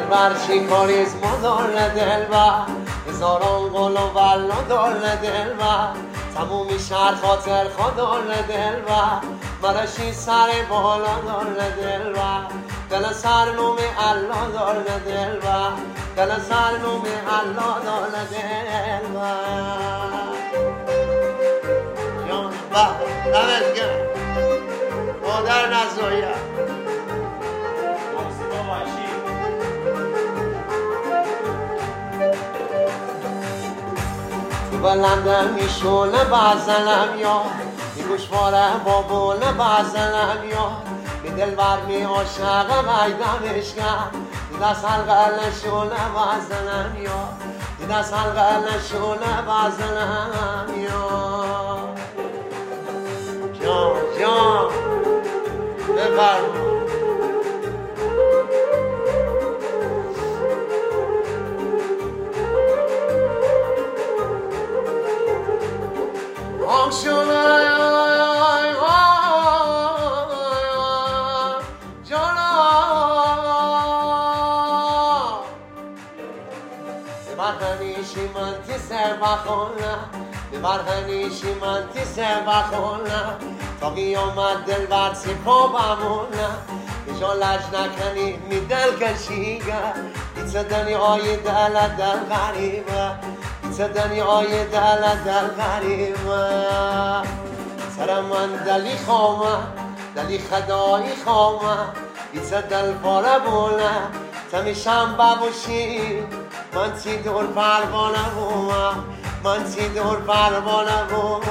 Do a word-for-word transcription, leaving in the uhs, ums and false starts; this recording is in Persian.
بر چی کاریز مدار دل بر هزاران گل و ولا دار دل بر تمومی شهر خاطر خدار دل بر مرشی سر بالا دار دل بر دل سر نوم الله دار دل بر دل سر نوم الله دار دل بر جان با دمت گرم مادر نزایم تو بلندم میشونه بزنم یا می گوشواره بابونه بزنم یا می دل بر می عاشقم ایدمش کرد می دست حلقه نشونه بزنم یا می دست حلقه نشونه بزنم یا جان جان بفرما آمشونه جانا ببرهنیشی من تی سر بخونم ببرهنیشی من تی سر بخونم تا قیامت دل بر سی پا بمونم بجا لج نکنی می دل کشیگه ایچه دنیای دل دل غریبه ایچه دنیای دل دل غریبه سر من دلی خوامه دلی خدایی خوامه ایچه دل پاره بونه تمیشم ببوشی من تی دور پروانه بومه من تی دور پروانه بومه